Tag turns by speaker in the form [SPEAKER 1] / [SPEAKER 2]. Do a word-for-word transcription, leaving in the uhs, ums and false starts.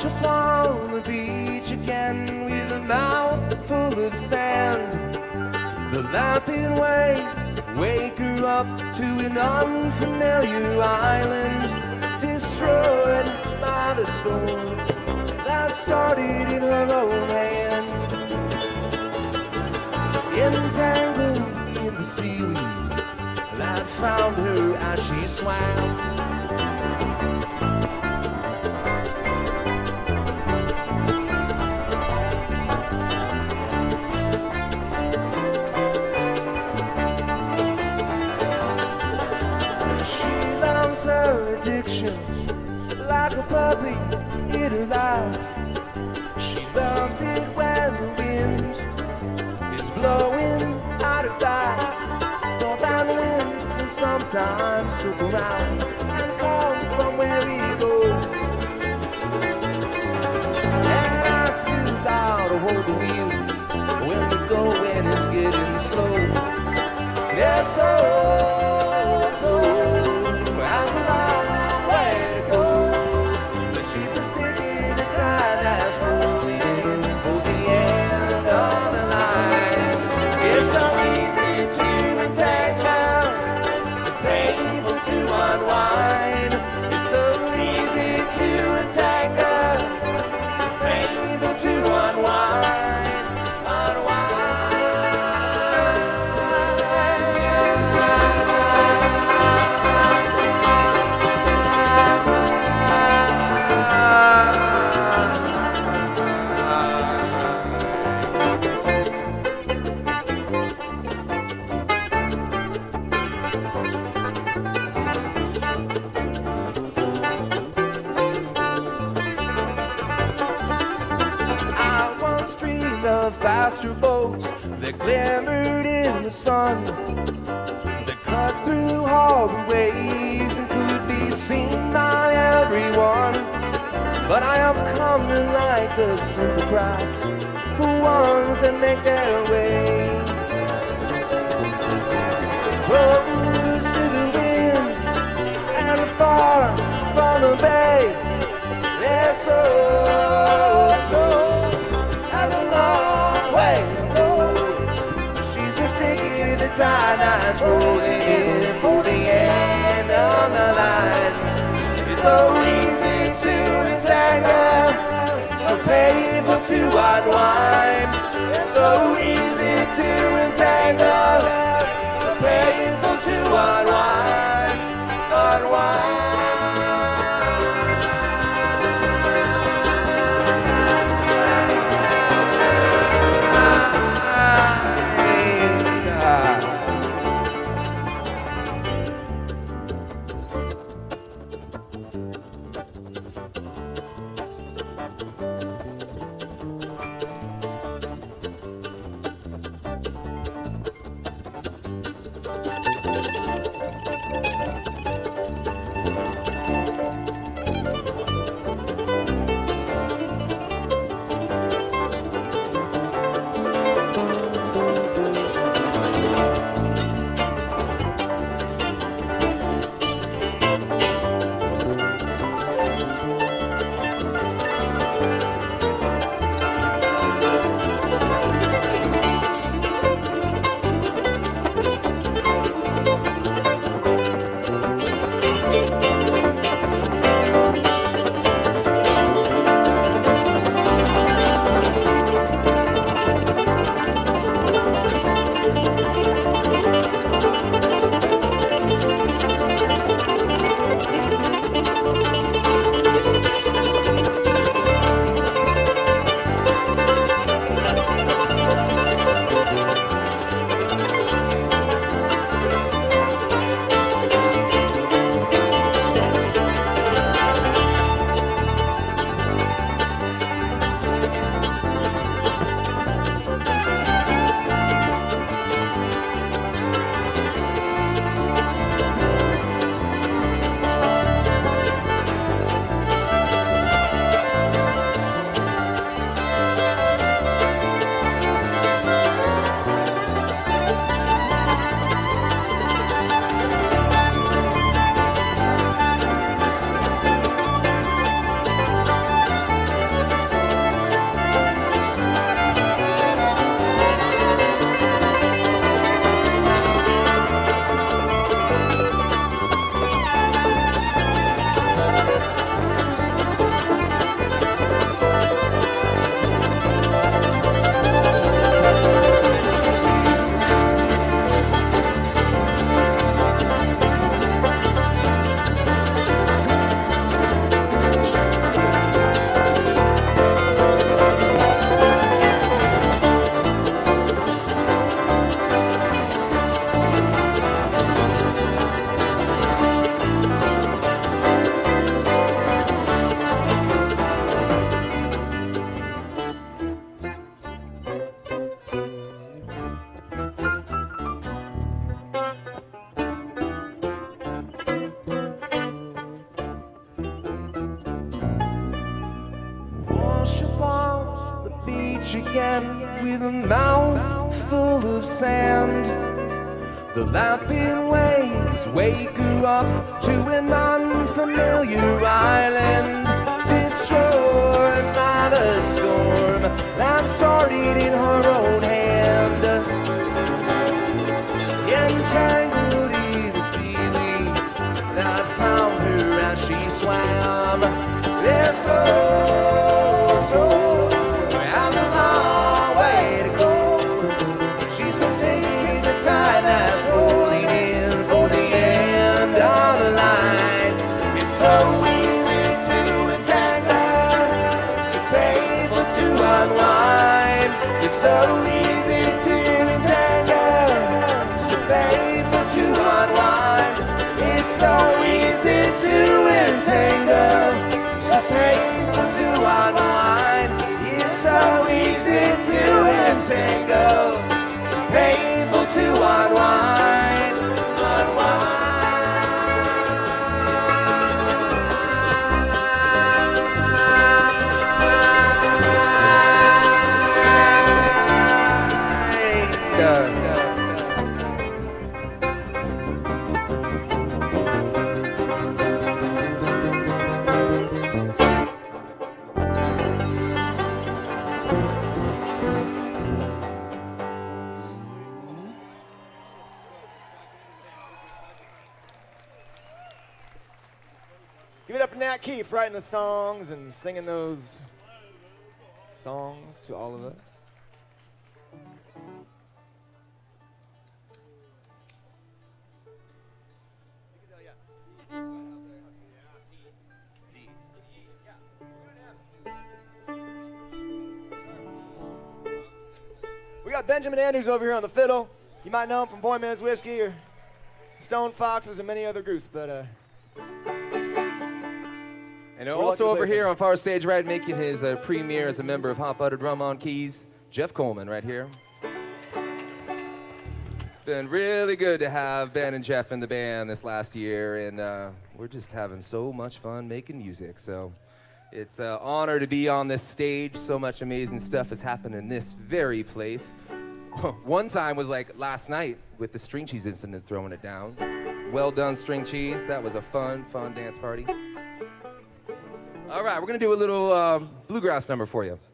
[SPEAKER 1] wash upon the beach again with a mouth full of sand. The lapping waves wake her up to an unfamiliar island, destroyed by the storm that started in her own hand. Entangled in the seaweed that found her as she swam. Her addictions like a puppy in her life. She loves it when the wind is blowing out of life. Though that wind will sometimes circle around and come from where we go. And I soothe out to hold the wheel when the going is getting slow. Yes, oh, so has a long way to go, but she's mistaken the tide that's rolling in for the end of the line. It's so easy to entangle, so painful to unwind. It's so easy to entangle, so painful to unwind, unwind. Faster boats that glimmered in the sun, that cut through harbor waves and could be seen by everyone. But I am coming like the simple craft, the ones that make their way close to the wind and far from the bay. Their soul, soul has a long way to go. She's mistaken the tide that's rolling in for the end of the line. It's so easy to entangle, so painful to unwind. It's so easy to entangle, so painful to unwind, unwind. wash upon the beach again with a mouth full of sand. The lapping waves wake her up to an unfamiliar island, destroyed by the storm that started in her own hand. Entangled in the seaweed that found her as she swam. This soul, soul has a long way to go. She's mistaken the tide that's rolling in for the end of the line. It's so easy to entangle, so painful to unwind. It's so easy to entangle, so painful to unwind. It's so easy to entangle, so painful to unwind. It's so easy to entangle, so painful to unwind. Unwind.
[SPEAKER 2] Give it up for Nat Keefe writing the songs and singing those songs to all of us. We got Benjamin Andrews over here on the fiddle. You might know him from Boy Man's Whiskey or Stone Foxes and many other groups, but uh,
[SPEAKER 1] and also over here on far stage right, making his uh, premiere as a member of Hot Buttered Rum on keys, Jeff Coleman right here. It's been really good to have Ben and Jeff in the band this last year, and uh, we're just having so much fun making music. So it's an honor to be on this stage. So much amazing stuff has happened in this very place. One time was like last night with the string cheese incident, throwing it down. Well done, string cheese. That was a fun, fun dance party. All right, we're gonna do a little um, bluegrass number for you.